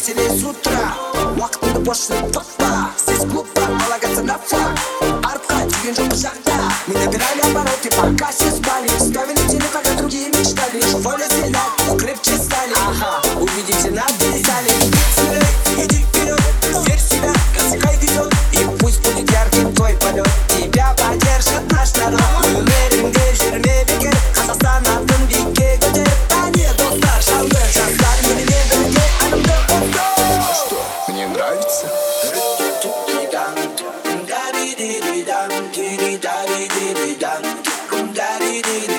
веселей с утра. Уақытыңды босшы топпа, здесь глупо полагаться на флаг. Артқа тиген жоқ жақта. Мы набирали обороты, пока все спали. Ставили цели, пока другие мечтали. Воля сильна, крепче стали. Ага, увидите, написали. Иди вперед, верь в себя, Казахай ведет. И пусть будет ярким твой полет. Тебя поддержит наш народ. Өнеріңде жүрме бекер, Қазақстан атын биікке көтер. Әне достар, шаңды жастар, менімен бірге анымды қостар. Что, мне нравится? Daddy,